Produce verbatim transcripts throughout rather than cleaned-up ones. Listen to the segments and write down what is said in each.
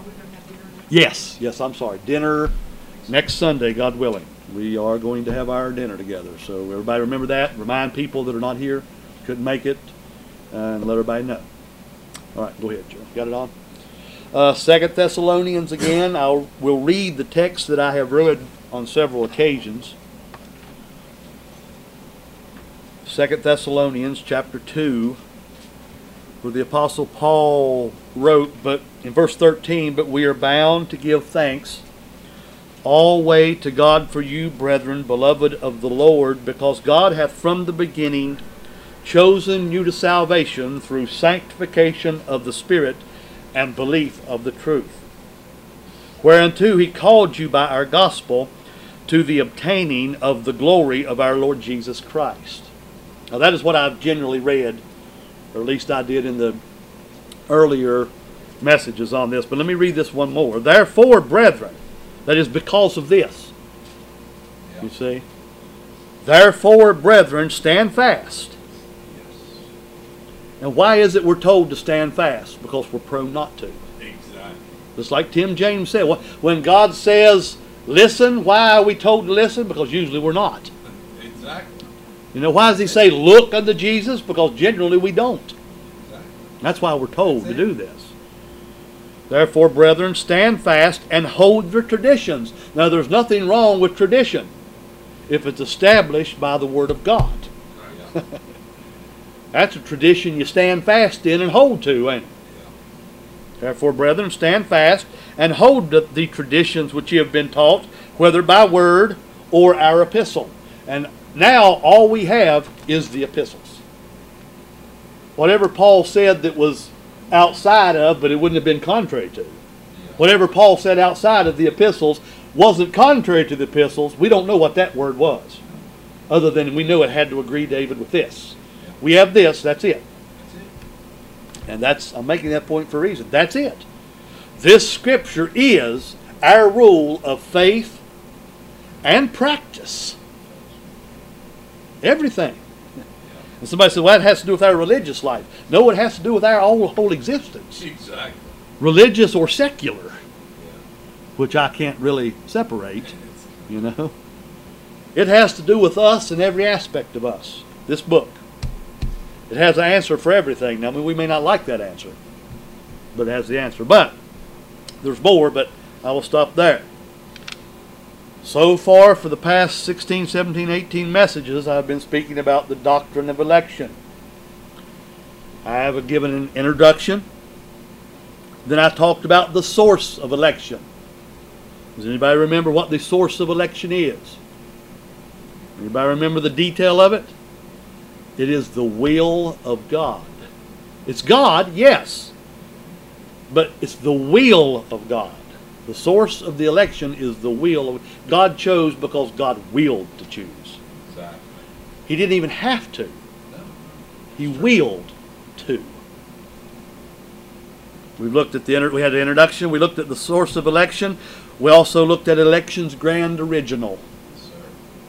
Yes, yes, I'm sorry. Dinner next Sunday, God willing. We are going to have our dinner together. So everybody remember that. Remind people that are not here, couldn't make it, and let everybody know. All right, go ahead, Joe. Got it on? Uh, Second Thessalonians again. I will read the text that I have read on several occasions. Second Thessalonians chapter two, where the Apostle Paul wrote, but in verse thirteen, but we are bound to give thanks always to God for you, brethren, beloved of the Lord, because God hath from the beginning chosen you to salvation through sanctification of the Spirit and belief of the truth, whereunto he called you by our gospel to the obtaining of the glory of our Lord Jesus Christ. Now that is what I've generally read, or at least I did in the earlier messages on this. But let me read this one more. Therefore, brethren, that is because of this. Yeah. You see? Therefore, brethren, stand fast. Yes. And why is it we're told to stand fast? Because we're prone not to. Exactly. Just like Tim James said, when God says, listen, why are we told to listen? Because usually we're not. Exactly. You know, why does he say, look unto Jesus? Because generally we don't. Exactly. That's why we're told That's to it. do this. Therefore, brethren, stand fast and hold your traditions. Now, there's nothing wrong with tradition if it's established by the Word of God. Yeah. That's a tradition you stand fast in and hold to, ain't it? Yeah. Therefore, brethren, stand fast and hold the, the traditions which ye have been taught, whether by word or our epistle. And now all we have is the epistles. Whatever Paul said that was outside of, but it wouldn't have been contrary to. Yeah. Whatever Paul said outside of the epistles wasn't contrary to the epistles. We don't know what that word was, other than we know it had to agree, David, with this. Yeah. We have this, that's it. That's it. And that's, I'm making that point for a reason. That's it. This scripture is our rule of faith and practice. Everything. And somebody said, well, that has to do with our religious life. No, it has to do with our whole, whole existence. Exactly. Religious or secular, yeah. Which I can't really separate, you know. It has to do with us and every aspect of us. This book. It has an answer for everything. Now, I mean, we may not like that answer, but it has the answer. But there's more, but I will stop there. So far, for the past sixteen, seventeen, eighteen messages, I've been speaking about the doctrine of election. I have given an introduction. Then I talked about the source of election. Does anybody remember what the source of election is? Anybody remember the detail of it? It is the will of God. It's God, yes, but it's the will of God. The source of the election is the will of God. Chose because God willed to choose. Exactly. He didn't even have to. No. He willed to. We looked at the we had an introduction. We looked at the source of election. We also looked at election's grand original. Yes, sir.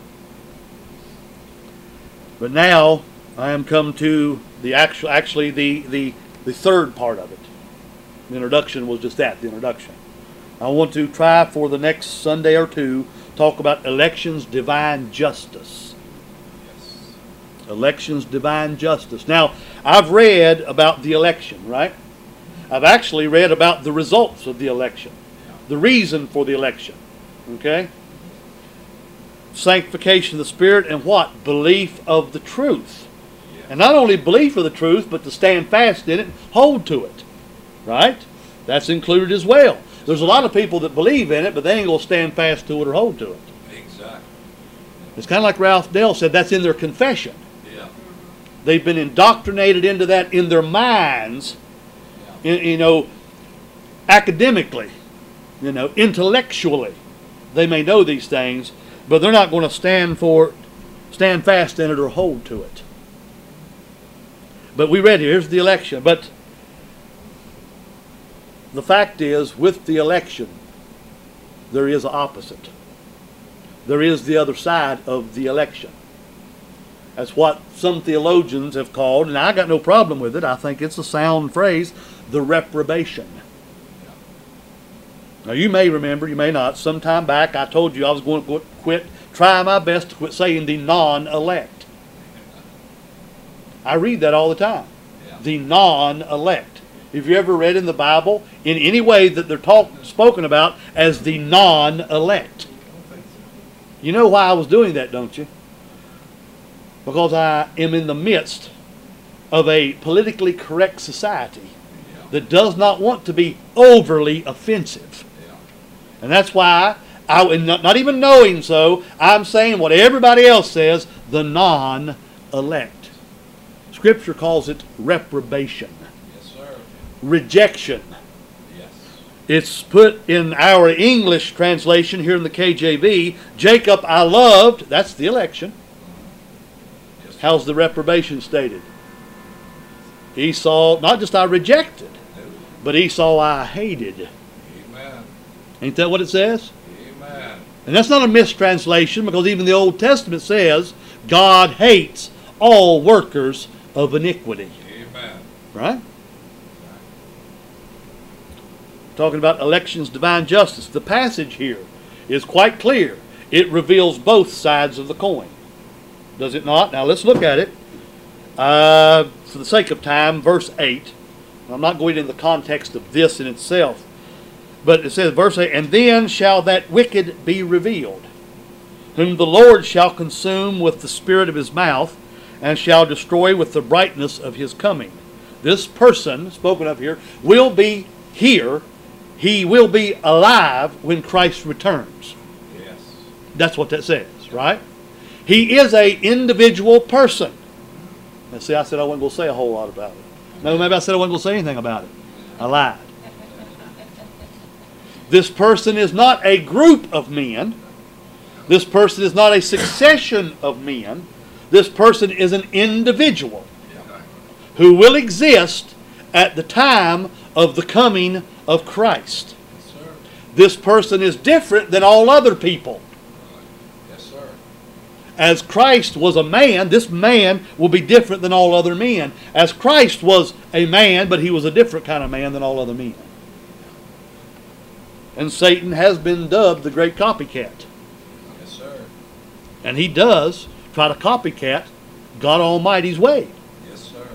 But now I am come to the actual, actually the the the third part of it. The introduction was just that, the introduction. I want to try for the next Sunday or two talk about election's divine justice. Yes. Election's divine justice. Now, I've read about the election, right? I've actually read about the results of the election. Yeah. The reason for the election. Okay? Sanctification of the Spirit and what? Belief of the truth. Yeah. And not only belief of the truth, but to stand fast in it, hold to it. Right? That's included as well. There's a lot of people that believe in it, but they ain't going to stand fast to it or hold to it. Exactly. It's kind of like Ralph Dell said, that's in their confession. Yeah. They've been indoctrinated into that in their minds, yeah. in, you know, academically, you know, intellectually. They may know these things, but they're not going to stand for, stand fast in it or hold to it. But we read here, here's the election. But the fact is, with the election, there is an opposite. There is the other side of the election. That's what some theologians have called, and I got no problem with it. I think it's a sound phrase, the reprobation. Now you may remember, you may not, some time back I told you I was going to quit, try my best to quit saying the non-elect. I read that all the time. Yeah. The non-elect. Have you ever read in the Bible in any way that they're talk, spoken about as the non-elect? You know why I was doing that, don't you? Because I am in the midst of a politically correct society that does not want to be overly offensive. Yeah. And that's why, I, and not, not even knowing so, I'm saying what everybody else says, the non-elect. Scripture calls it reprobation, Yes, sir. rejection. Yes. It's put in our English translation here in the K J V, Jacob I loved, that's the election. Yes, sir. How's the reprobation stated? Esau, not just I rejected, but Esau I hated. Amen. Ain't that what it says? Amen. And that's not a mistranslation, because even the Old Testament says God hates all workers of iniquity. Amen. Right? Talking about election's divine justice. The passage here is quite clear. It reveals both sides of the coin. Does it not? Now let's look at it. Uh, for the sake of time, verse eight. I'm not going into the context of this in itself. But it says, verse eight, and then shall that wicked be revealed, whom the Lord shall consume with the spirit of his mouth, and shall destroy with the brightness of his coming. This person, spoken of here, will be here. He will be alive when Christ returns. Yes. That's what that says, right? He is a individual person. Now see, I said I wasn't going to say a whole lot about it. No, maybe I said I wasn't going to say anything about it. I lied. This person is not a group of men. This person is not a succession of men. This person is an individual Yeah. who will exist at the time of the coming of Christ. Yes, sir. This person is different than all other people. Yes, sir. As Christ was a man, this man will be different than all other men. As Christ was a man, but he was a different kind of man than all other men. And Satan has been dubbed the great copycat. Yes, sir. And he does try to copycat God Almighty's way. Yes, sir.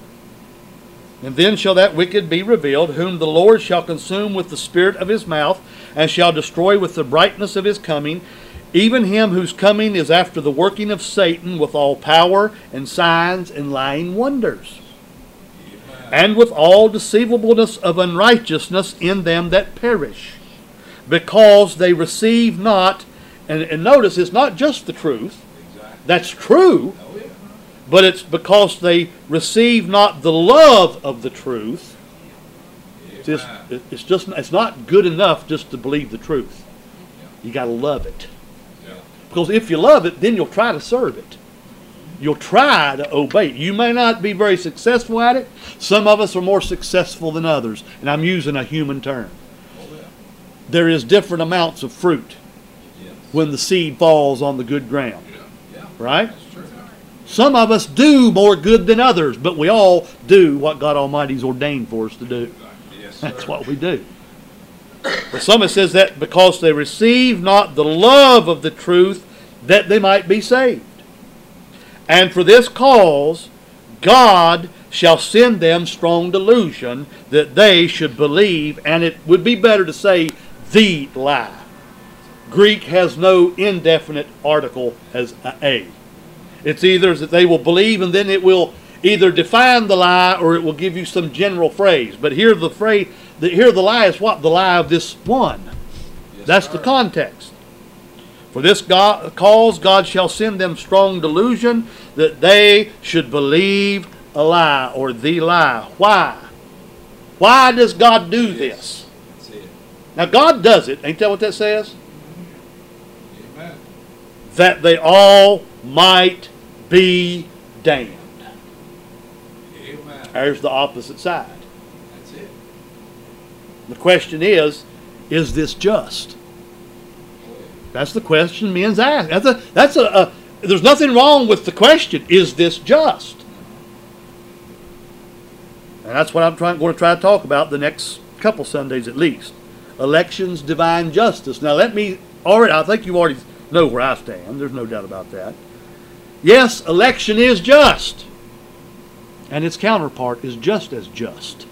And then shall that wicked be revealed, whom the Lord shall consume with the spirit of his mouth, and shall destroy with the brightness of his coming, even him whose coming is after the working of Satan with all power and signs and lying wonders, Amen. and with all deceivableness of unrighteousness in them that perish, because they receive not, and, and notice it's not just the truth, Exactly. that's true, Oh, yeah. but it's because they receive not the love of the truth. It's just, Amen. it's just it's not good enough just to believe the truth. You got to love it. Yeah. Because if you love it, then you'll try to serve it. You'll try to obey it. You may not be very successful at it. Some of us are more successful than others, and I'm using a human term. Oh, yeah. There is different amounts of fruit Yes. when the seed falls on the good ground, Yeah. Yeah. right? That's true. Some of us do more good than others, but we all do what God Almighty's ordained for us to do. Yes, sir. That's what we do. But some it says that because they receive not the love of the truth, that they might be saved. And for this cause, God shall send them strong delusion, that they should believe, and it would be better to say, the lie. Greek has no indefinite article as a. It's either that they will believe, and then it will either define the lie, or it will give you some general phrase. But here the phrase, the, here the lie is what? The lie of this one. Yes, That's sir. the context. For this God, cause God shall send them strong delusion, that they should believe a lie, or the lie. Why? Why does God do this? That's it. Now God does it. Ain't that what that says? Amen. That they all might be damned. Amen. There's the opposite side. That's it. The question is, is this just? Oh, yeah. That's the question men's ask. That's a, that's a, a, there's nothing wrong with the question, is this just? And that's what I'm trying, going to try to talk about the next couple Sundays at least. election's divine justice. Now let me, already, I think you already know where I stand. There's no doubt about that. Yes, election is just. And its counterpart is just as just.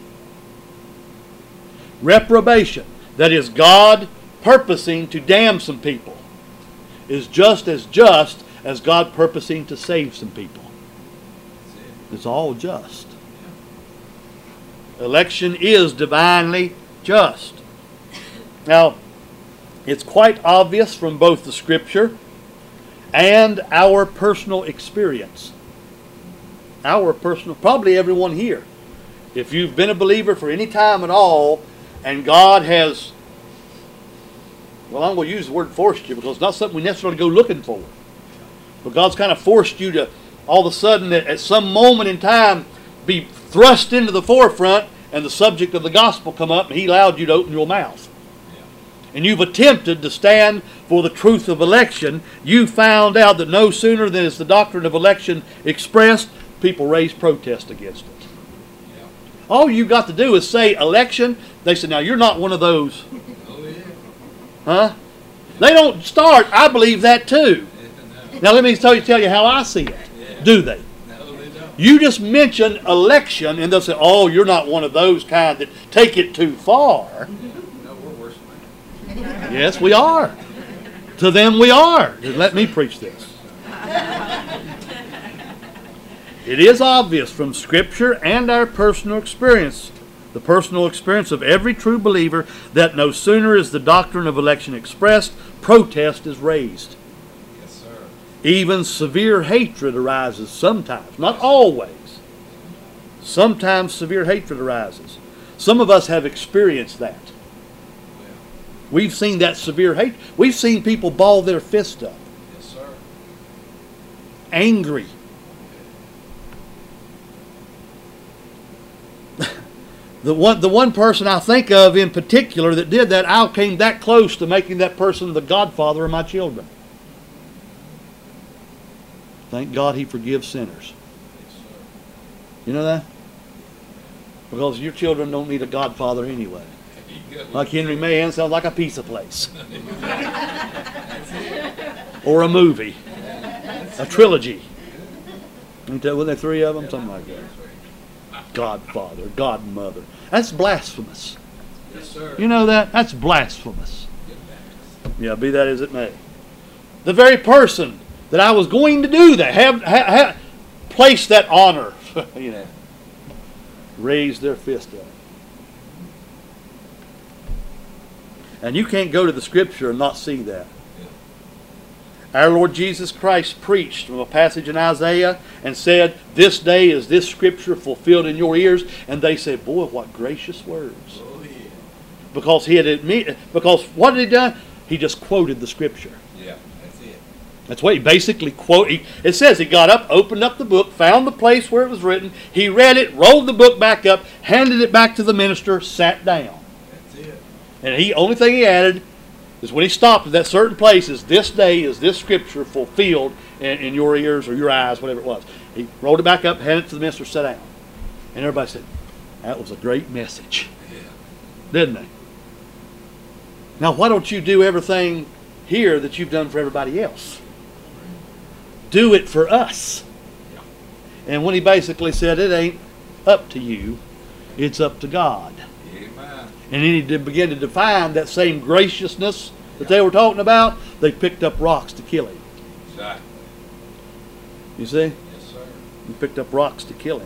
Reprobation, that is God purposing to damn some people, is just as just as God purposing to save some people. It's all just. Election is divinely just. Now, it's quite obvious from both the Scripture and our personal experience. Our personal, probably everyone here. If you've been a believer for any time at all, and God has, well, I'm going to use the word forced you because it's not something we necessarily go looking for. But God's kind of forced you to, all of a sudden, at some moment in time, be thrust into the forefront and the subject of the gospel come up and He allowed you to open your mouth. And you've attempted to stand for the truth of election. You found out that no sooner than is the doctrine of election expressed, people raise protest against it. Yeah. All you got to do is say election. They say, now you're not one of those. Oh, yeah. Huh? They don't start, I believe that too. Yeah, no. Now let me tell you, tell you how I see it. Yeah. Do they? No, they don't. You just mention election and they'll say, oh, you're not one of those kind that take it too far. Yes, we are. To them we are. Let me preach this. It is obvious from Scripture and our personal experience, the personal experience of every true believer, that no sooner is the doctrine of election expressed, protest is raised. Yes, sir. Even severe hatred arises sometimes, not always. Sometimes severe hatred arises. Some of us have experienced that. We've seen that severe hate. We've seen people ball their fist up. Yes, sir. Angry. the one, the one person I think of in particular that did that, I came that close to making that person the godfather of my children. Thank God He forgives sinners. Yes, sir. You know that? Because your children don't need a godfather anyway. Like Henry Mahan sounds like a pizza place. Or a movie. A trilogy. Wasn't there three of them? Something like that. Godfather, Godmother. That's blasphemous. Yes, sir. You know that? That's blasphemous. Yeah, be that as it may. The very person that I was going to do that, have, have, have place that honor, you know, raise their fist up. And you can't go to the Scripture and not see that. Yeah. Our Lord Jesus Christ preached from a passage in Isaiah and said, this day is this Scripture fulfilled in your ears. And they said, boy, what gracious words. Oh, yeah. Because he had admit, because what had he done? He just quoted the Scripture. Yeah, that's it. That's what he basically quoted. It says he got up, opened up the book, found the place where it was written. He read it, rolled the book back up, handed it back to the minister, sat down. And he only thing he added is when he stopped at that certain place is this day is this Scripture fulfilled in, in your ears or your eyes, whatever it was. He rolled it back up, handed it to the minister, sat down. And everybody said, that was a great message. Yeah. Didn't they? Now why don't you do everything here that you've done for everybody else? Do it for us. Yeah. And when he basically said it ain't up to you, it's up to God. And then he began to define that same graciousness that they were talking about. They picked up rocks to kill him. Exactly. You see? Yes, sir. They picked up rocks to kill him.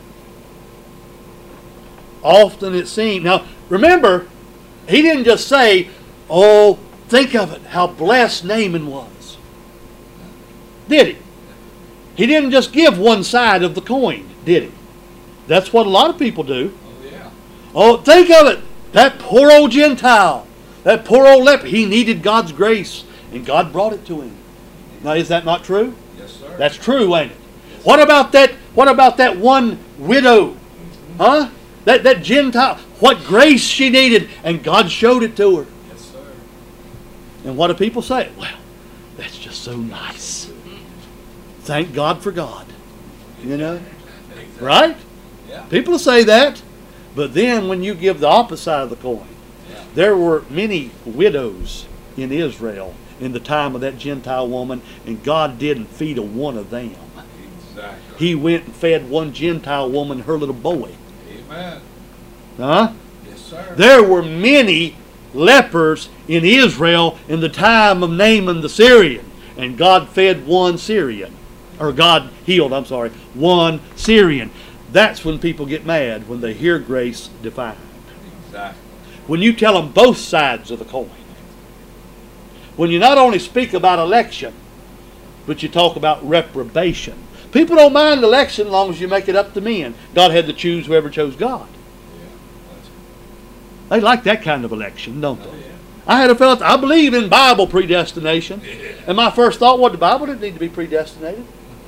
Often it seemed. Now, remember, he didn't just say, oh, think of it, how blessed Naaman was. Did he? He didn't just give one side of the coin, did he? That's what a lot of people do. Oh, yeah. Oh, think of it. That poor old Gentile, that poor old leper, he needed God's grace, and God brought it to him. Now, is that not true? Yes, sir. That's true, ain't it? Yes, what about that? What about that one widow? Huh? That that Gentile, what grace she needed, and God showed it to her. Yes, sir. And what do people say? Well, that's just so nice. Thank God for God. You know, right? Yeah. People say that. But then when you give the opposite side of the coin, Yeah. There were many widows in Israel in the time of that Gentile woman, and God didn't feed a one of them. Exactly. He went and fed one Gentile woman her little boy. Amen. Huh? Yes, sir. There were many lepers in Israel in the time of Naaman the Syrian, and God fed one Syrian. Or God healed, I'm sorry, one Syrian. That's when people get mad, when they hear grace defined. Exactly. When you tell them both sides of the coin. When you not only speak about election, but you talk about reprobation. People don't mind election as long as you make it up to men. God had to choose whoever chose God. Yeah. That's, They like that kind of election, don't oh, they? yeah. I had a fellow, I believe in Bible predestination. Yeah. And my first thought was the Bible didn't need to be predestinated.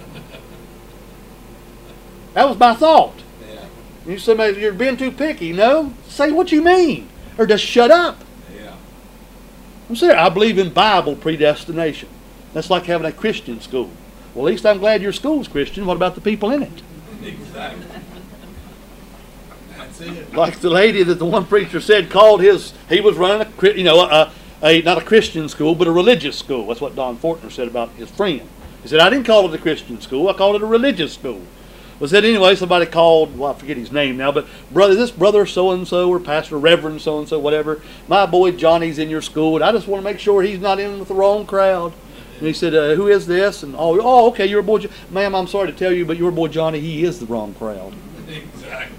That was my thought. Yeah. And you say, "Man, you're being too picky." No, say what you mean. Or just shut up. Yeah. I'm serious. I believe in Bible predestination. That's like having a Christian school. Well, at least I'm glad your school's Christian. What about the people in it? Exactly. That's it. Like the lady that the one preacher said called his, he was running a, you know, a, a not a Christian school, but a religious school. That's what Don Fortner said about his friend. He said, "I didn't call it a Christian school. I called it a religious school." Well, said anyway, somebody called, well, I forget his name now, but brother, this brother so-and-so or pastor, reverend so-and-so, whatever, my boy Johnny's in your school, and I just want to make sure he's not in with the wrong crowd. And he said, uh, "Who is this?" And, oh, oh, okay, your boy, Jo-" "Ma'am, I'm sorry to tell you, but your boy Johnny, he is the wrong crowd." Exactly.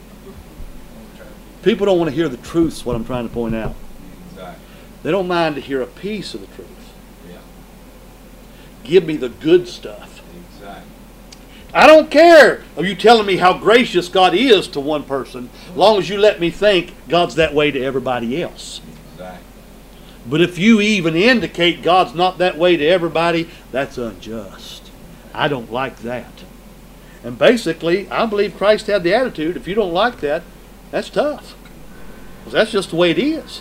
People don't want to hear the truth, is what I'm trying to point out. Exactly. They don't mind to hear a piece of the truth. Yeah. Give me the good stuff. Exactly. I don't care of you telling me how gracious God is to one person, as long as you let me think God's that way to everybody else. Exactly. But if you even indicate God's not that way to everybody, that's unjust. I don't like that. And basically, I believe Christ had the attitude, if you don't like that, that's tough. Because that's just the way it is.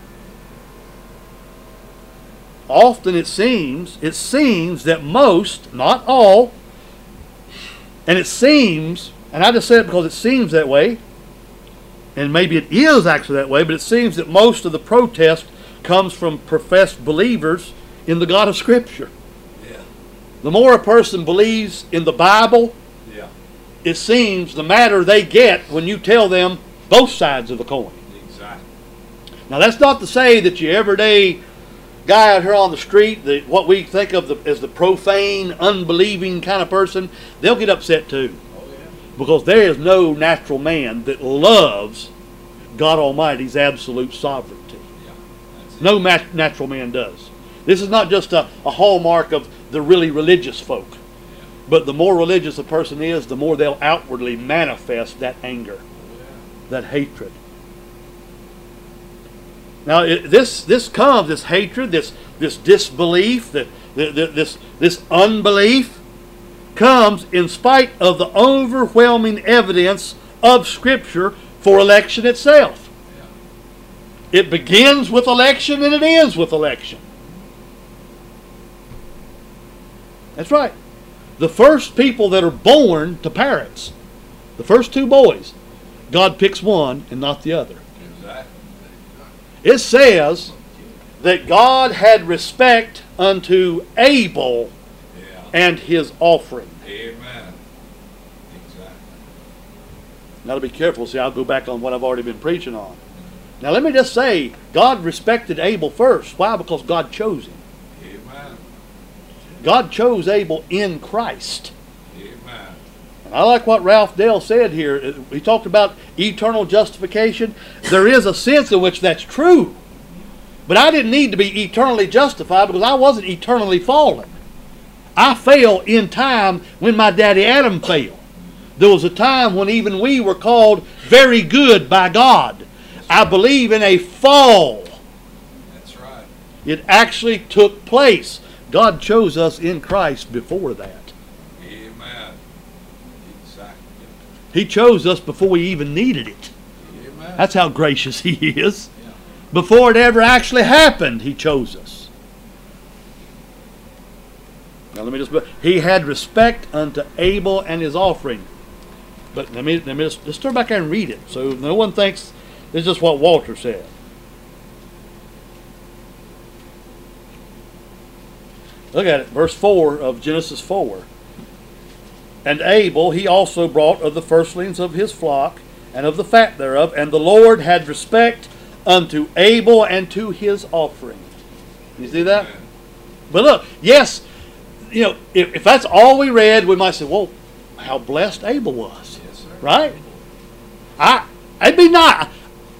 Often it seems, it seems that most, not all, and it seems, and I just said it because it seems that way, and maybe it is actually that way, but it seems that most of the protest comes from professed believers in the God of Scripture. Yeah. The more a person believes in the Bible, Yeah. it seems the madder they get when you tell them both sides of the coin. Exactly. Now that's not to say that your everyday guy out here on the street, the, what we think of the, as the profane, unbelieving kind of person, they'll get upset too. Oh, yeah. Because there is no natural man that loves God Almighty's absolute sovereignty. Yeah. That's it. No mat- natural man does. This is not just a, a hallmark of the really religious folk. Yeah. But the more religious a person is, the more they'll outwardly manifest that anger, Oh, yeah. that hatred. Now, it, this this comes, this hatred, this this disbelief, that this this unbelief, comes in spite of the overwhelming evidence of Scripture for election itself. Yeah. It begins with election and it ends with election. That's right. The first people that are born to parents, the first two boys, God picks one and not the other. Exactly. It says that God had respect unto Abel Yeah. and his offering. Amen. Exactly. Now to be careful, see, I'll go back on what I've already been preaching on. Now let me just say, God respected Abel first. Why? Because God chose him. Amen. God chose Abel in Christ. Amen. And I like what Ralph Dale said here. He talked about eternal justification. There is a sense in which that's true. But I didn't need to be eternally justified because I wasn't eternally fallen. I fell in time when my daddy Adam fell. There was a time when even we were called very good by God. I believe in a fall. That's right. It actually took place. God chose us in Christ before that. Amen. Exactly. He chose us before we even needed it. Amen. That's how gracious He is. Yeah. Before it ever actually happened, He chose us. Now let me just, He had respect unto Abel and his offering. But let me, let me just, just turn back and read it so no one thinks this is just what Walter said. Look at it, verse four of Genesis four. And Abel he also brought of the firstlings of his flock, and of the fat thereof, and the Lord had respect unto Abel and to his offering. You see that? Amen. But look, yes, you know, if, if that's all we read, we might say, well, how blessed Abel was. Yes, sir. Right? I, it'd be nice.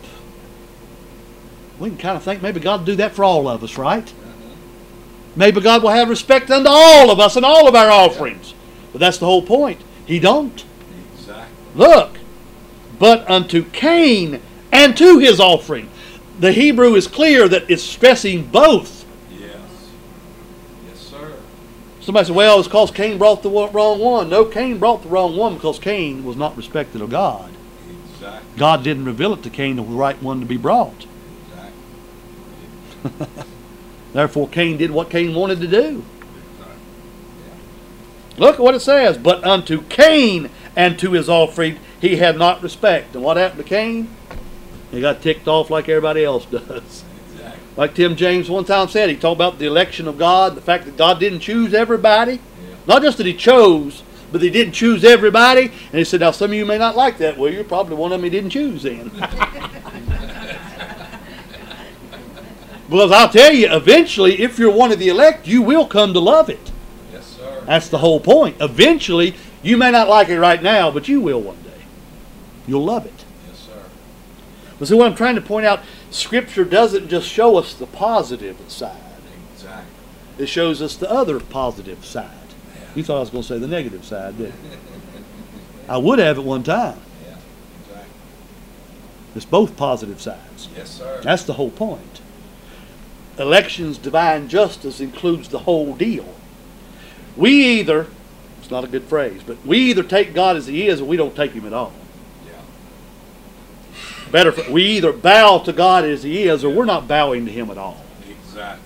We can kind of think maybe God will do that for all of us, right? Uh-huh. Maybe God will have respect unto all of us and all of our offerings. But that's the whole point. He don't. Exactly. Look, but unto Cain and to his offering. The Hebrew is clear that it's stressing both. Yes. Yes, sir. Somebody said, well, it's because Cain brought the wrong one. No, Cain brought the wrong one because Cain was not respected of God. Exactly. God didn't reveal it to Cain the right one to be brought. Exactly. Therefore, Cain did what Cain wanted to do. Yeah. Look at what it says. But unto Cain and to his offering he had not respect. And what happened to Cain? He got ticked off like everybody else does. Exactly. Like Tim James one time said, he talked about the election of God, the fact that God didn't choose everybody. Yeah. Not just that he chose, but he didn't choose everybody. And he said, now some of you may not like that. Well, you're probably one of them he didn't choose then. Because I'll tell you, eventually, if you're one of the elect, you will come to love it. Yes, sir. That's the whole point. Eventually, you may not like it right now, but you will one day. You'll love it. Yes, sir. But see, what I'm trying to point out, Scripture doesn't just show us the positive side. Exactly. It shows us the other positive side. Yeah. You thought I was going to say the negative side, didn't you? I would have at one time. Yeah. Exactly. It's both positive sides. Yes, sir. That's the whole point. Election's divine justice includes the whole deal. We either, it's not a good phrase, but we either take God as He is or we don't take Him at all. Yeah. Better, for, we either bow to God as He is or we're not bowing to Him at all. Exactly.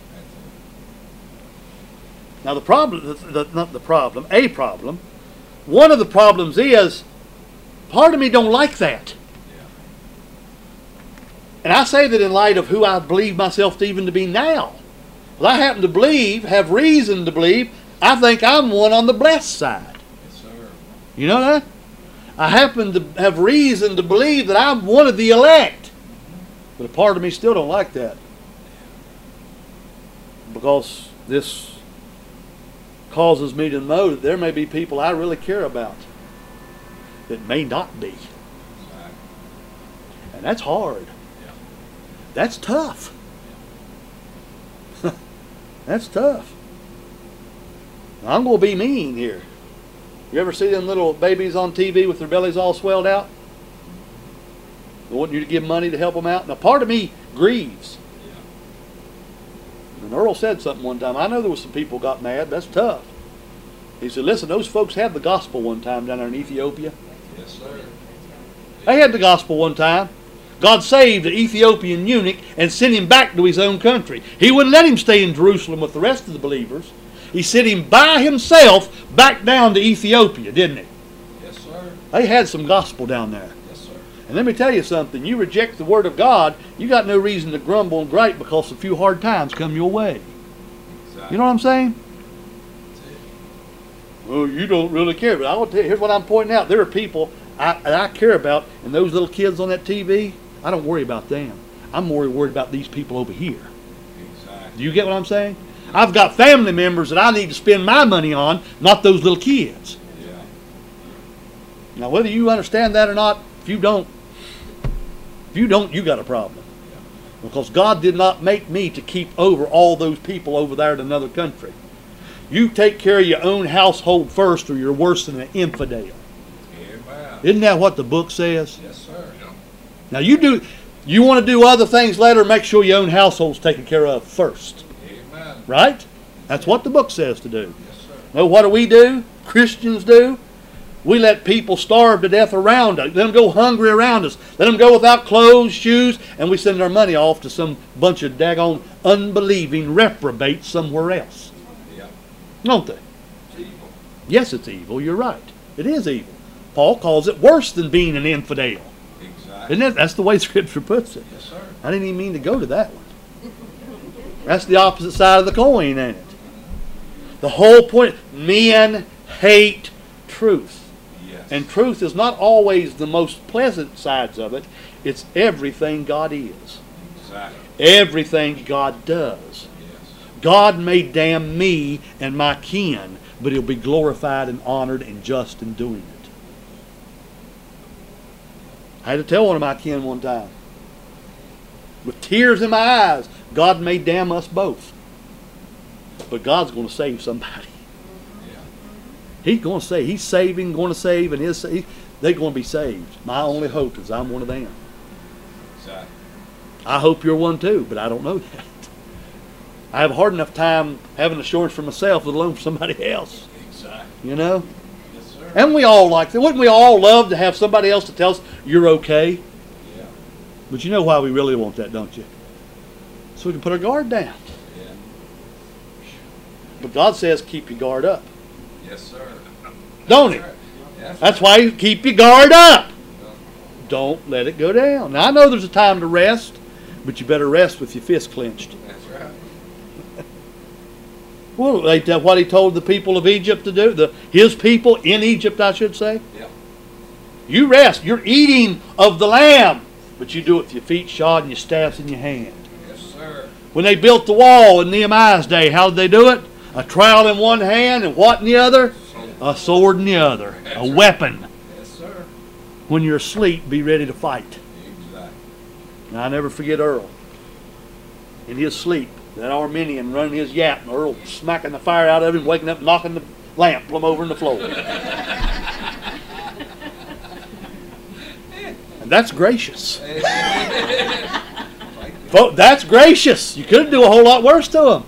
Now the problem, the, the, not the problem, a problem, one of the problems is, part of me don't like that. Yeah. And I say that in light of who I believe myself to even to be now. Well, I happen to believe, have reason to believe, I think I'm one on the blessed side. Yes, sir. You know that? I happen to have reason to believe that I'm one of the elect. But a part of me still don't like that. Because this causes me to know that there may be people I really care about that may not be. Exactly. And that's hard. Yeah. That's tough. That's tough. Now, I'm going to be mean here. You ever see them little babies on T V with their bellies all swelled out? They want you to give money to help them out. Now, part of me grieves. Yeah. And Earl said something one time. I know there was some people got mad. That's tough. He said, listen, those folks had the gospel one time down there in Ethiopia. Yes, sir. They had the gospel one time. God saved the Ethiopian eunuch and sent him back to his own country. He wouldn't let him stay in Jerusalem with the rest of the believers. He sent him by himself back down to Ethiopia, didn't he? Yes, sir. They had some gospel down there. Yes, sir. And let me tell you something. You reject the word of God, you got no reason to grumble and gripe because a few hard times come your way. Exactly. You know what I'm saying? That's it. Well, you don't really care. But I will tell you, here's what I'm pointing out. There are people I, that I care about, and those little kids on that T V, I don't worry about them. I'm more worried about these people over here. Exactly. Do you get what I'm saying? I've got family members that I need to spend my money on, not those little kids. Yeah. Now, whether you understand that or not, if you don't, if you don't, you got a problem. Yeah. Because God did not make me to keep over all those people over there in another country. You take care of your own household first, or you're worse than an infidel. Amen. Isn't that what the book says? Yes, sir. Yeah. Now, you do. You want to do other things later, make sure your own household's taken care of first. Amen. Right? That's what the book says to do. Yes, sir. Now, what do we do? Christians do? We let people starve to death around us. Let them go hungry around us. Let them go without clothes, shoes, and we send our money off to some bunch of daggone unbelieving reprobates somewhere else. Yeah. Don't they? It's evil. Yes, it's evil. You're right. It is evil. Paul calls it worse than being an infidel. Exactly. Isn't it? That's the way Scripture puts it. Yes, sir. I didn't even mean to go to that one. That's the opposite side of the coin, ain't it? The whole point, men hate truth. Yes. And truth is not always the most pleasant sides of it. It's everything God is. Exactly. Everything God does. Yes. God may damn me and my kin, but He'll be glorified and honored and just in doing it. I had to tell one of my kin one time, with tears in my eyes, God may damn us both, but God's going to save somebody. Yeah. He's going to save. He's saving, going to save, and his, he, they're going to be saved. My only hope is I'm one of them. Exactly. I hope you're one too, but I don't know that. I have a hard enough time having assurance for myself, let alone for somebody else. Exactly. You know? Yes, sir. And we all like that. Wouldn't we all love to have somebody else to tell us you're okay? Yeah. But you know why we really want that, don't you? So we can put our guard down. Yeah. But God says keep your guard up. Yes, sir. Don't He? Yes. That's why you keep your guard up. Don't let it go down. Now I know there's a time to rest, but you better rest with your fist clenched. That's right. Well, they tell what He told the people of Egypt to do, the His people in Egypt, I should say. Yeah. You rest. You're eating of the lamb, but you do it with your feet shod and your staffs in your hand. Yes, sir. When they built the wall in Nehemiah's day, how did they do it? A trowel in one hand and what in the other? A sword in the other. A weapon. Yes, sir. When you're asleep, be ready to fight. Exactly. And I never forget Earl. In his sleep, that Armenian running his yap, and Earl smacking the fire out of him, waking up, knocking the lamp plumb over in the floor. And that's gracious. Folks, that's gracious. You could do a whole lot worse to him.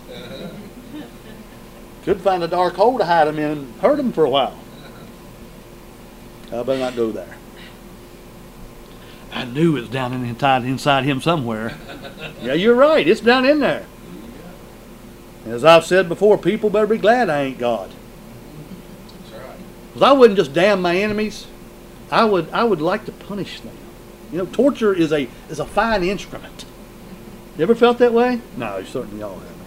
Could find a dark hole to hide him in and hurt him for a while. I better not go there. I knew it was down inside, inside him somewhere. Yeah, you're right. It's down in there. As I've said before, people better be glad I ain't God. That's right. Because I wouldn't just damn my enemies. I would I would like to punish them. You know, torture is a is a fine instrument. You ever felt that way? No, you certainly all have.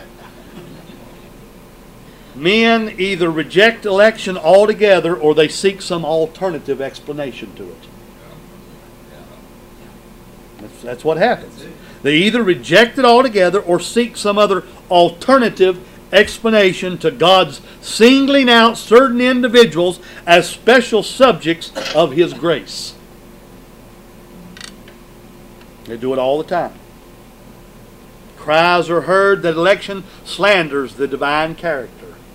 Men either reject election altogether or they seek some alternative explanation to it. That's, that's what happens. They either reject it altogether or seek some other alternative explanation to God's singling out certain individuals as special subjects of His grace. They do it all the time. Cries are heard that election slanders the divine character.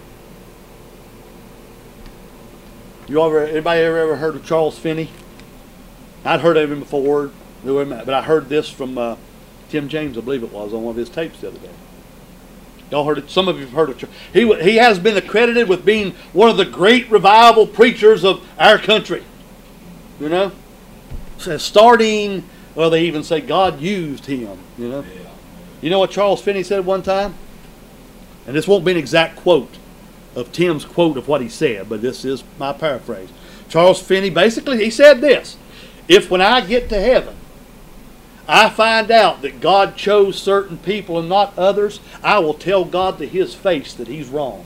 You ever, anybody ever, ever heard of Charles Finney? I'd heard of him before, but I heard this from uh, Tim James, I believe it was, on one of his tapes the other day. Y'all heard it? Some of you have heard of Charles. He, he has been accredited with being one of the great revival preachers of our country. You know? So starting, well, they even say God used him. You know? Yeah. You know what Charles Finney said one time? And this won't be an exact quote of Tim's quote of what he said, but this is my paraphrase. Charles Finney, basically, he said this: if when I get to heaven, I find out that God chose certain people and not others, I will tell God to His face that He's wrong.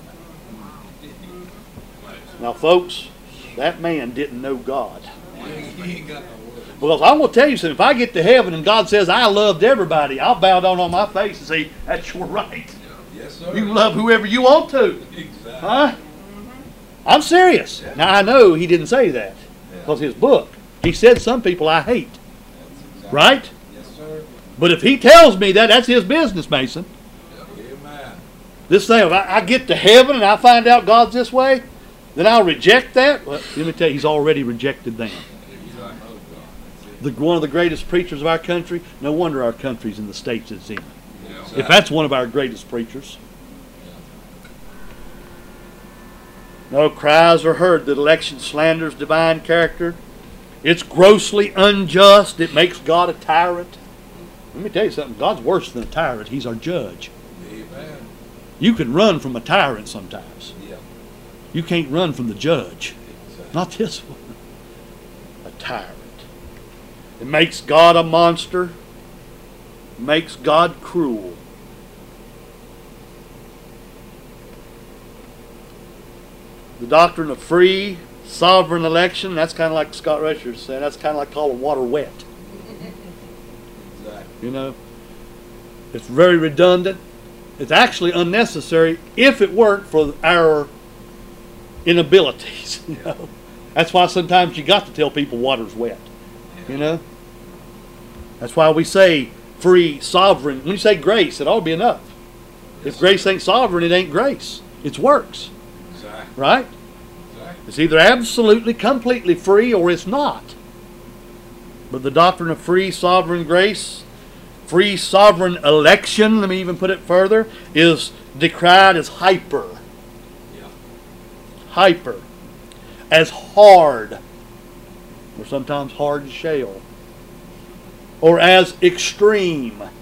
Now, folks, that man didn't know God. He ain't got no word. Because I'm going to tell you something, if I get to heaven and God says I loved everybody, I'll bow down on my face and say, that's your right. Yes, sir. You can love whoever you want to. Exactly. Huh? I'm serious. Yeah. Now, I know he didn't say that. Yeah. Because his book, he said some people I hate. That's exactly. Right? Yes, sir. But if he tells me that, that's his business, Mason. Amen. This thing, if I, I get to heaven and I find out God's this way, then I'll reject that. Well, let me tell you, he's already rejected them. Exactly. Oh, God. That's it. The, one of the greatest preachers of our country, no wonder our country's in the states it's in. Yeah. If that's one of our greatest preachers. No, cries are heard that election slanders divine character. It's grossly unjust. It makes God a tyrant. Let me tell you something. God's worse than a tyrant. He's our judge. Amen. You can run from a tyrant sometimes. Yeah. You can't run from the judge. Exactly. Not this one. A tyrant. It makes God a monster. It makes God cruel. The doctrine of free, sovereign election, that's kind of like Scott Rusher said, that's kind of like calling water wet. Exactly. You know, it's very redundant. It's actually unnecessary if it weren't for our inabilities. You know, that's why sometimes you got to tell people water's wet. You know, that's why we say free, sovereign. When you say grace, it ought to be enough. If grace ain't sovereign, it ain't grace. It's works. Exactly. Right? Exactly. It's either absolutely, completely free or it's not. But the doctrine of free, sovereign grace, free, sovereign election, let me even put it further, is decried as hyper. Yeah. Hyper. As hard. Or sometimes hard as shale. Or as extreme. Yeah.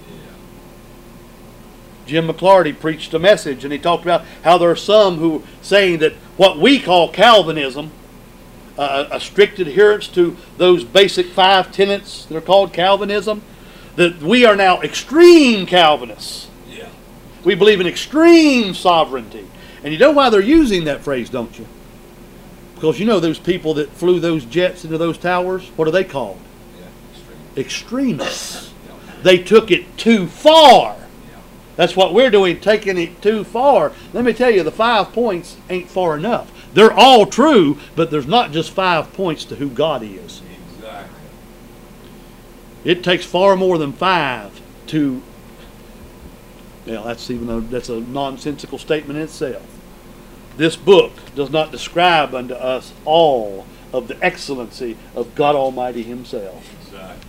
Jim McClarty preached a message and he talked about how there are some who saying that what we call Calvinism, uh, a strict adherence to those basic five tenets that are called Calvinism, that we are now extreme Calvinists. Yeah. We believe in extreme sovereignty. And you know why they're using that phrase, don't you? Because you know those people that flew those jets into those towers, what are they called? Yeah. Extreme. Extremists. Yeah. They took it too far. Yeah. That's what we're doing, taking it too far. Let me tell you, the five points ain't far enough. They're all true, but there's not just five points to who God is. Exactly. It takes far more than five to, well, that's even a, that's a nonsensical statement in itself. This book does not describe unto us all of the excellency of God Almighty Himself. Exactly.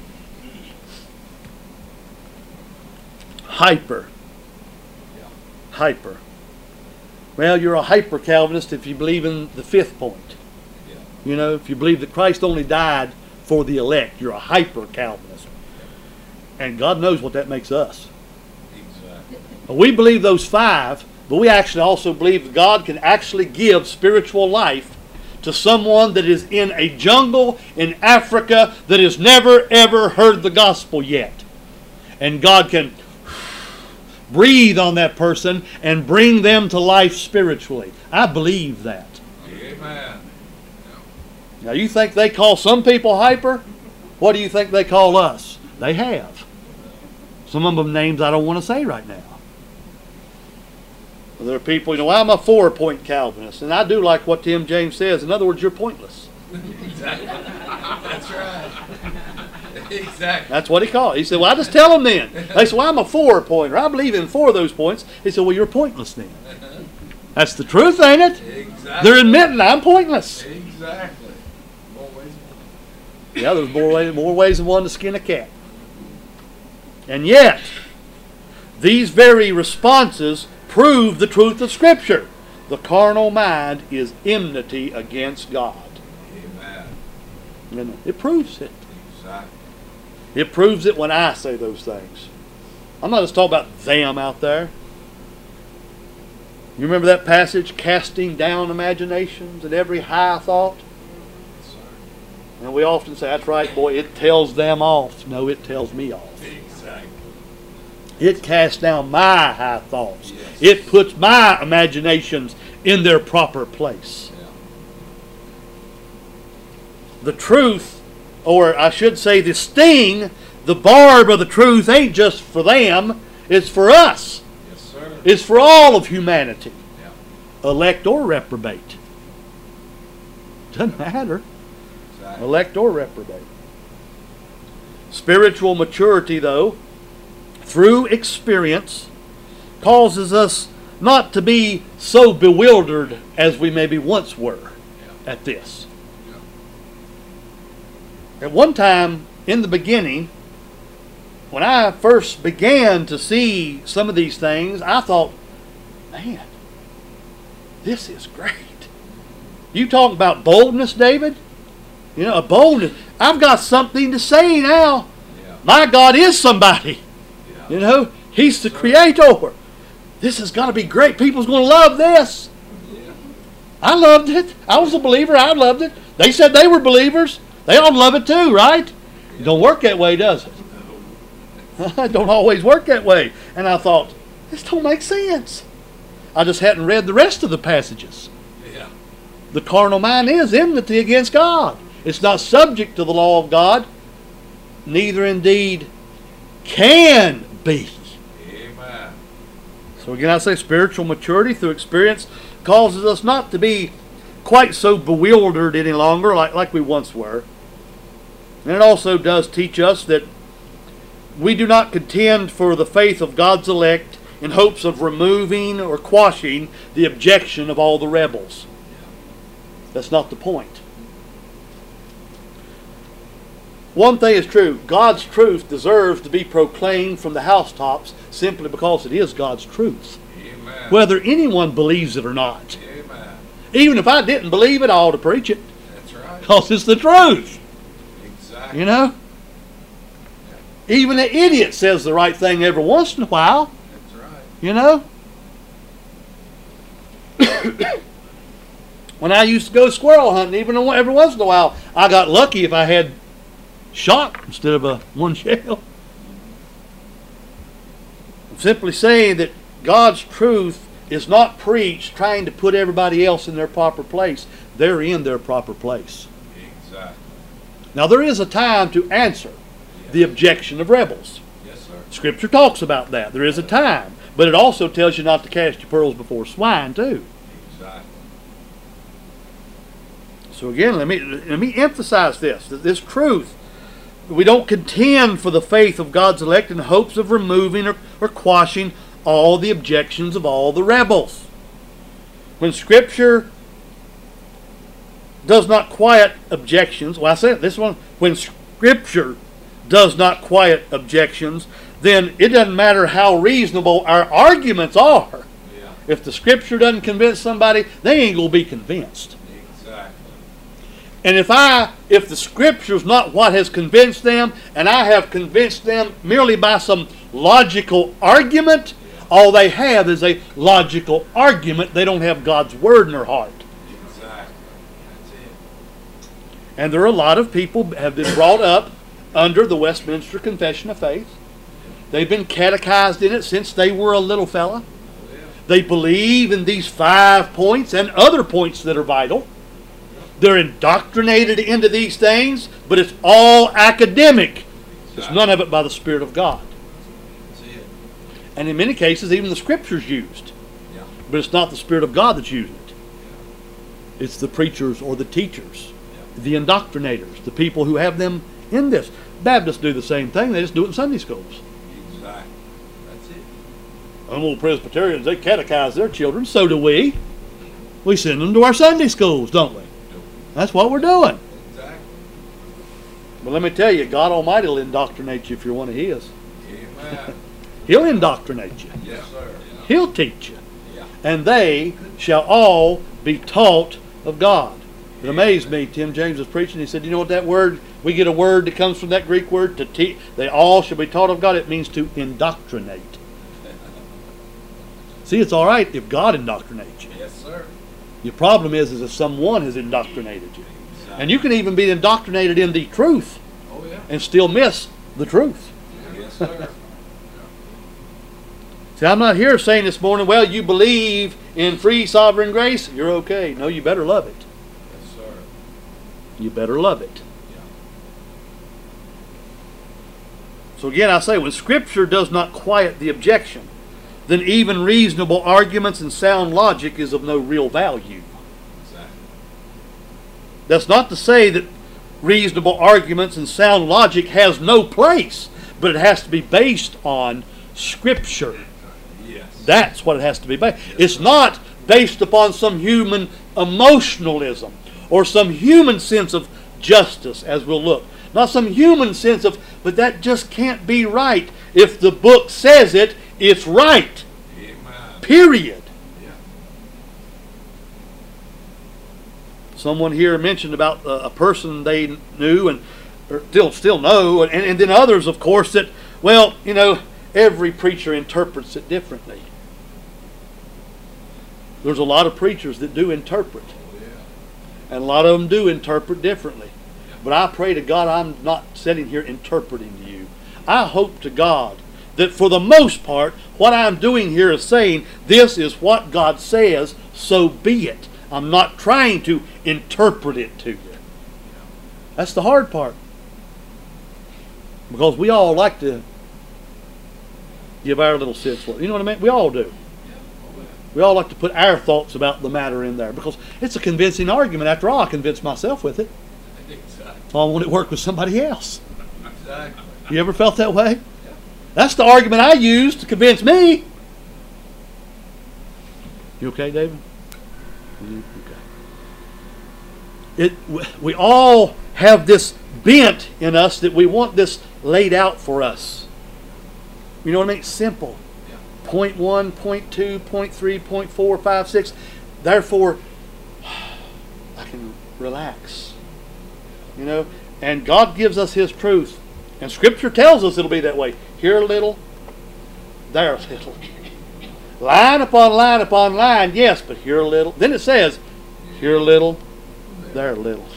Hyper. Yeah. Hyper. Well, you're a hyper Calvinist if you believe in the fifth point. Yeah. You know, if you believe that Christ only died for the elect, you're a hyper Calvinist. And God knows what that makes us. Exactly. We believe those five, but we actually also believe that God can actually give spiritual life to someone that is in a jungle in Africa that has never ever heard the gospel yet. And God can breathe on that person and bring them to life spiritually. I believe that. Amen. Now you think they call some people hyper? What do you think they call us? They have. Some of them names I don't want to say right now. There are people, you know, I'm a four-point Calvinist, and I do like what Tim James says. In other words, you're pointless. Exactly. That's right. Exactly. That's what he called it. He said, well, I just tell them then. They said, well, I'm a four-pointer. I believe in four of those points. He said, well, you're pointless then. That's the truth, ain't it? Exactly. They're admitting I'm pointless. Exactly. More ways. Yeah, there's more ways, more ways than one to skin a cat. And yet, these very responses prove the truth of Scripture. The carnal mind is enmity against God. Amen. And it proves it. Exactly. It proves it when I say those things. I'm not just talking about them out there. You remember that passage, casting down imaginations and every high thought? Yes, sir. And we often say, that's right, boy, it tells them off. No, it tells me off. Exactly. It casts down my high thoughts. Yes. It puts my imaginations in their proper place. Yeah. The truth, or I should say the sting, the barb of the truth ain't just for them, it's for us. Yes, sir. It's for all of humanity, Yeah. elect or reprobate. Doesn't matter, Exactly. elect or reprobate. Spiritual maturity, though, through experience, causes us not to be so bewildered as we maybe once were Yeah. at this. Yeah. At one time, in the beginning, when I first began to see some of these things, I thought, man, this is great. You talk about boldness, David? You know, a boldness. I've got something to say now. Yeah. My God is somebody. Yeah. You know, He's the Creator. This has got to be great. People's going to love this. Yeah. I loved it. I was a believer. I loved it. They said they were believers. They ought to love it too, right? It don't work that way, does it? It don't always work that way. And I thought, this don't make sense. I just hadn't read the rest of the passages. Yeah. The carnal mind is enmity against God. It's not subject to the law of God, neither indeed can be. Amen. So again, I say spiritual maturity through experience causes us not to be quite so bewildered any longer like, like we once were. And it also does teach us that we do not contend for the faith of God's elect in hopes of removing or quashing the objection of all the rebels. That's not the point. One thing is true, God's truth deserves to be proclaimed from the housetops simply because it is God's truth. Amen. Whether anyone believes it or not. Amen. Even if I didn't believe it, I ought to preach it. That's right. Because it's the truth. Exactly. You know? Even an idiot says the right thing every once in a while. That's right. You know? When I used to go squirrel hunting, even every once in a while, I got lucky if I had shot instead of a one shell. I'm simply saying that God's truth is not preached trying to put everybody else in their proper place. They're in their proper place. Exactly. Now there is a time to answer the objection of rebels. Yes, sir. Scripture talks about that. There is a time. But it also tells you not to cast your pearls before swine too. Exactly. So again, let me let me emphasize this, that this truth, we don't contend for the faith of God's elect in hopes of removing or, or quashing all the objections of all the rebels. When Scripture does not quiet objections, well I said this one, when Scripture does not quiet objections, then it doesn't matter how reasonable our arguments are. Yeah. If the Scripture doesn't convince somebody, they ain't going to be convinced. Exactly. And if I, if the Scripture's not what has convinced them, and I have convinced them merely by some logical argument, all they have is a logical argument. They don't have God's Word in their heart. Exactly. That's it. And there are a lot of people who have been brought up under the Westminster Confession of Faith. They've been catechized in it since they were a little fella. They believe in these five points and other points that are vital. They're indoctrinated into these things, but it's all academic. It's none of it by the Spirit of God. That's it. And in many cases, even the Scripture's used. Yeah. But it's not the Spirit of God that's using it. It's the preachers or the teachers, the indoctrinators, the people who have them in this. Baptists do the same thing. They just do it in Sunday schools. Exactly. That's it. Them old Presbyterians, they catechize their children. So do we. We send them to our Sunday schools, don't we? That's what we're doing. Exactly. But let me tell you, God Almighty will indoctrinate you if you're one of His. Amen. He'll indoctrinate you. Yes, sir. He'll teach you. Yeah. And they shall all be taught of God. It amazed me. Tim James was preaching. He said, you know what that word, we get a word that comes from that Greek word, to teach. They all shall be taught of God. It means to indoctrinate. See, it's all right if God indoctrinates you. Yes, sir. Your problem is, is if someone has indoctrinated you. Exactly. And you can even be indoctrinated in the truth Oh, yeah. and still miss the truth. Yes, sir. See, I'm not here saying this morning, well, you believe in free sovereign grace, you're okay. No, you better love it. Yes, sir. You better love it. Yeah. So again, I say, when Scripture does not quiet the objection, then even reasonable arguments and sound logic is of no real value. Exactly. That's not to say that reasonable arguments and sound logic has no place, but it has to be based on Scripture. Yes. That's what it has to be based. It's not based upon some human emotionalism or some human sense of justice, as we'll look. Not some human sense of, but that just can't be right. If the book says it, it's right. Amen. Period. Yeah. Someone here mentioned about a, a person they knew and or still still know, and, and then others, of course, that, well, you know, every preacher interprets it differently. There's a lot of preachers that do interpret, Oh, yeah. and a lot of them do interpret differently. But I pray to God I'm not sitting here interpreting to you. I hope to God that for the most part, what I'm doing here is saying, this is what God says, so be it. I'm not trying to interpret it to you. That's the hard part. Because we all like to give our little sense. You know what I mean? We all do. We all like to put our thoughts about the matter in there because it's a convincing argument. After all, I convinced myself with it. Exactly. I want it to work with somebody else. Exactly. You ever felt that way? That's the argument I use to convince me. You okay, David? Okay. It, we all have this bent in us that we want this laid out for us. You know what I mean? It's simple. Yeah. Point one, point two, point three, point four, five, six. Therefore, I can relax. You know? And God gives us His truth. And Scripture tells us it'll be that way. Here a little, there a little. Line upon line upon line, yes, but here a little. Then it says, here a little, there a little.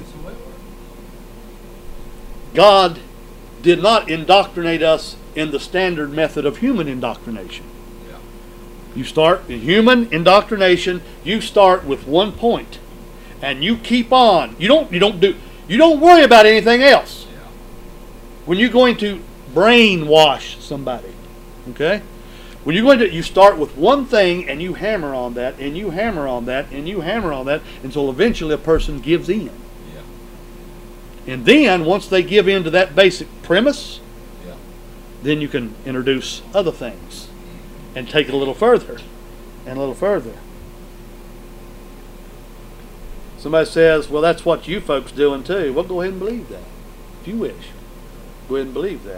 God did not indoctrinate us in the standard method of human indoctrination. Yeah. You start in human indoctrination, you start with one point, and you keep on. You don't you don't do you don't worry about anything else. Yeah. When you're going to brainwash somebody, okay? When you're going to, you start with one thing and you hammer on that and you hammer on that and you hammer on that until eventually a person gives in. Yeah. And then once they give in to that basic premise, Yeah. then you can introduce other things and take it a little further and a little further. Somebody says, well, that's what you folks doing too. Well, go ahead and believe that if you wish. Go ahead and believe that.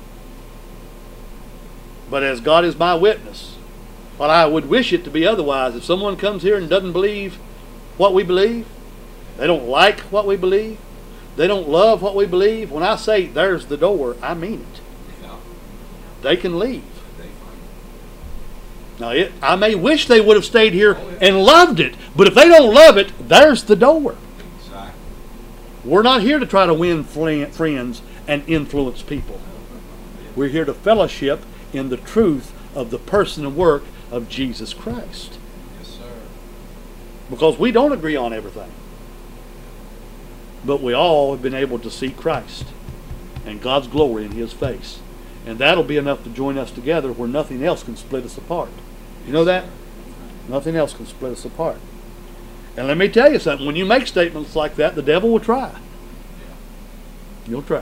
But as God is my witness, while I would wish it to be otherwise, if someone comes here and doesn't believe what we believe, they don't like what we believe, they don't love what we believe, when I say there's the door, I mean it. Yeah. They can leave. They find Now, it, I may wish they would have stayed here and loved it, but if they don't love it, there's the door. it. Exactly. We're not here to try to win friends and influence people. We're here to fellowship in the truth of the person and work of Jesus Christ. Yes, sir. Because we don't agree on everything. But we all have been able to see Christ and God's glory in His face. And that'll be enough to join us together where nothing else can split us apart. You know that? Nothing else can split us apart. And let me tell you something. When you make statements like that, the devil will try. Yeah. You'll try.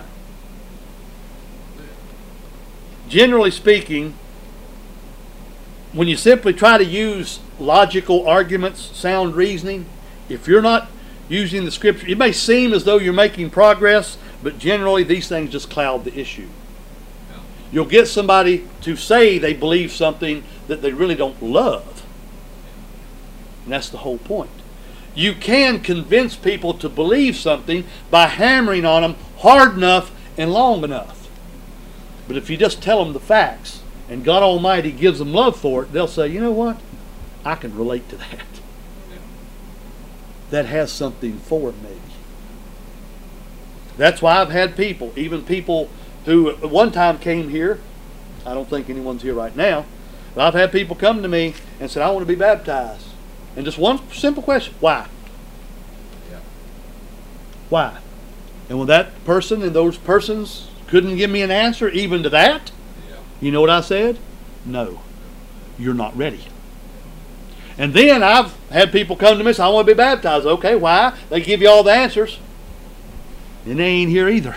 Generally speaking, when you simply try to use logical arguments, sound reasoning, if you're not using the Scripture, it may seem as though you're making progress, but generally these things just cloud the issue. Yeah. You'll get somebody to say they believe something that they really don't love. And that's the whole point. You can convince people to believe something by hammering on them hard enough and long enough. But if you just tell them the facts and God Almighty gives them love for it, they'll say, you know what? I can relate to that. Yeah. That has something for me. That's why I've had people, even people who at one time came here, I don't think anyone's here right now, but I've had people come to me and said, I want to be baptized. And just one simple question, why? Yeah. Why? And when that person and those persons couldn't give me an answer even to that, Yeah. you know what I said? No, you're not ready. And then I've had people come to me and say, I want to be baptized. Okay, why? They give you all the answers. And they ain't here either.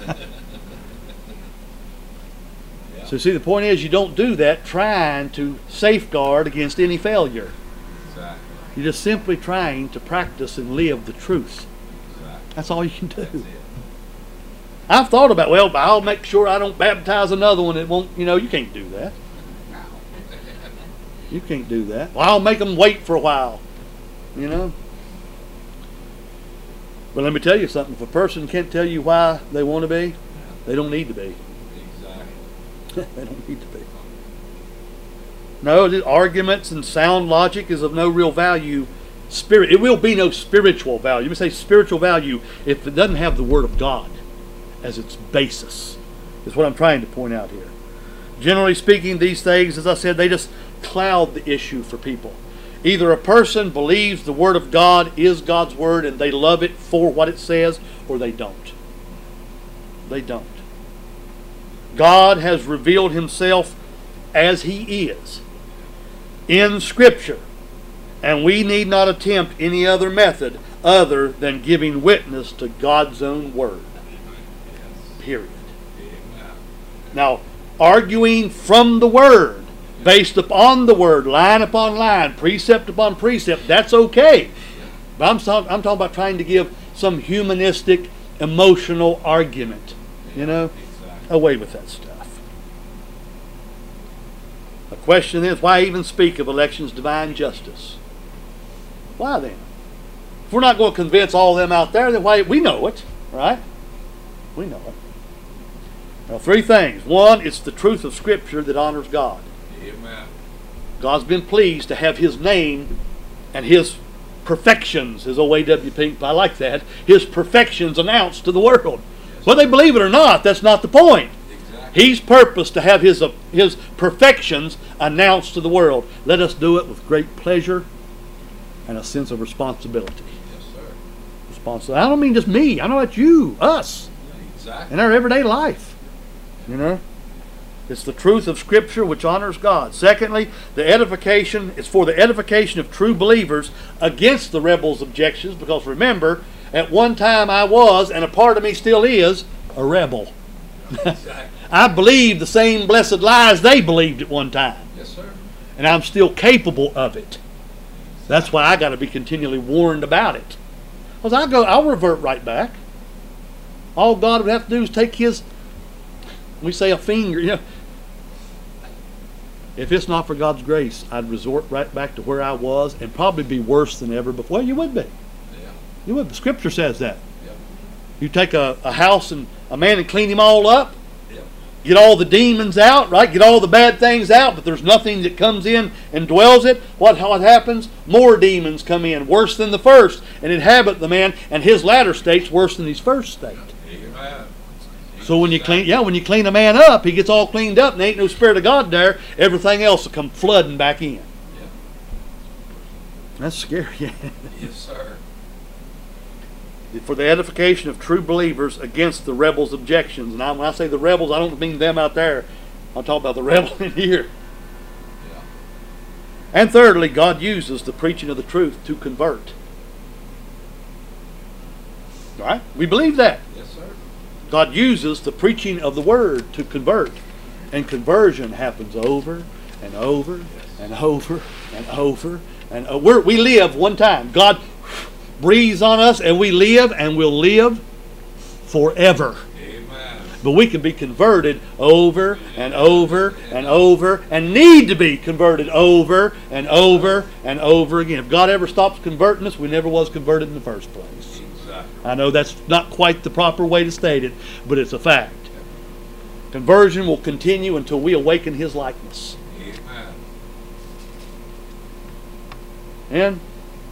Yeah. So see, the point is you don't do that trying to safeguard against any failure. Exactly. You're just simply trying to practice and live the truth. Exactly. That's all you can do. That's it. I've thought about, well, I'll make sure I don't baptize another one that won't, you know, you can't do that. You can't do that. Well, I'll make them wait for a while, you know. But let me tell you something. If a person can't tell you why they want to be, they don't need to be. Exactly. They don't need to be. No, the arguments and sound logic is of no real value. Spirit, it will be no spiritual value. Let me say spiritual value if it doesn't have the Word of God as its basis, is what I'm trying to point out here. Generally speaking, these things, as I said, they just cloud the issue for people. Either a person believes the Word of God is God's Word and they love it for what it says, or they don't. They don't. God has revealed Himself as He is in Scripture, and we need not attempt any other method other than giving witness to God's own Word. Period. Now, arguing from the Word, based upon the Word, line upon line, precept upon precept, that's okay. But I'm, talk, I'm talking about trying to give some humanistic, emotional argument. You know? Away with that stuff. The question is, why even speak of election's divine justice? Why then? If we're not going to convince all of them out there, then why? We know it, right? We know it. Now, three things. One, it's the truth of Scripture that honors God. Amen. God's been pleased to have His name and His perfections, as O A W Pink, I like that, His perfections announced to the world. Yes. Whether they believe it or not, that's not the point. Exactly. He's purposed to have His, uh, His perfections announced to the world. Let us do it with great pleasure and a sense of responsibility. Yes, sir. Responsibility. I don't mean just me. I know it's you, us, Yeah, exactly. in our everyday life. You know? It's the truth of Scripture which honors God. Secondly, the edification is for the edification of true believers against the rebels' objections, because remember, at one time I was, and a part of me still is, a rebel. Exactly. I believed the same blessed lies they believed at one time. Yes, sir. And I'm still capable of it. That's why I got to be continually warned about it. Because I go, I'll revert right back. All God would have to do is take His, we say a finger, you know. If it's not for God's grace, I'd resort right back to where I was and probably be worse than ever before. Well, you would be. Yeah. You would. The Scripture says that. Yep. You take a, a house and a man and clean him all up, Yep. get all the demons out, right? Get all the bad things out, but there's nothing that comes in and dwells it. What, what happens? More demons come in, worse than the first, and inhabit the man, and his latter state's worse than his first state. Amen. So when you clean, yeah, when you clean a man up, he gets all cleaned up, and there ain't no Spirit of God there. Everything else will come flooding back in. Yep. That's scary. Yes, sir. For the edification of true believers against the rebels' objections. And I, when I say the rebels, I don't mean them out there. I'll talk about the rebel in here. Yeah. And thirdly, God uses the preaching of the truth to convert. All right? We believe that. Yes, sir. God uses the preaching of the Word to convert. And conversion happens over and over Yes. and over and over. And uh, we're, we live one time. God breathes on us and we live, and we'll live forever. Amen. But we can be converted over and over and over, and need to be converted over and over and over again. If God ever stops converting us, we never was converted in the first place. Exactly. I know that's not quite the proper way to state it, but it's a fact. Conversion will continue until we awaken His likeness. Amen. And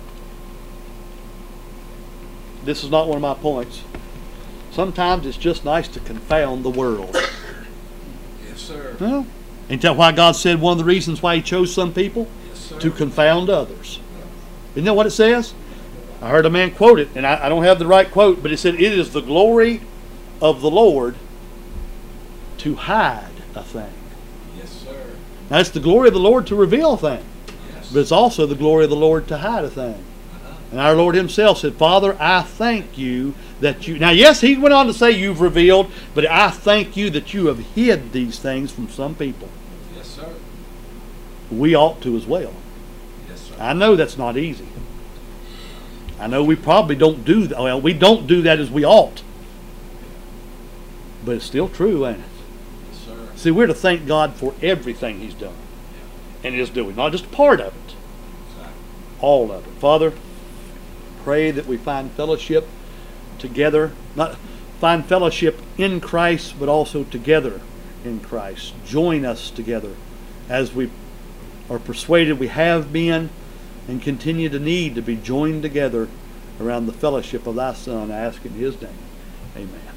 this is not one of my points. Sometimes it's just nice to confound the world. Yes, sir. Well, ain't that why God said one of the reasons why He chose some people? Yes, sir. To confound others. Isn't that what it says? I heard a man quote it, and I, I don't have the right quote, but it said, "It is the glory of the Lord to hide a thing." Yes, sir. Now, it's the glory of the Lord to reveal a thing, Yes. but it's also the glory of the Lord to hide a thing. Uh-huh. And our Lord Himself said, "Father, I thank you that you..." Now, yes, He went on to say, "You've revealed," but I thank you that you have hid these things from some people. Yes, sir. We ought to as well. Yes, sir. I know that's not easy. I know we probably don't do that. Well, we don't do that as we ought. But it's still true, ain't it? Yes, sir. See, we're to thank God for everything He's done and is doing, not just part of it, Exactly. all of it. Father, pray that we find fellowship together, not find fellowship in Christ, but also together in Christ. Join us together as we are persuaded we have been and continue to need to be joined together around the fellowship of Thy Son. I ask in His name. Amen.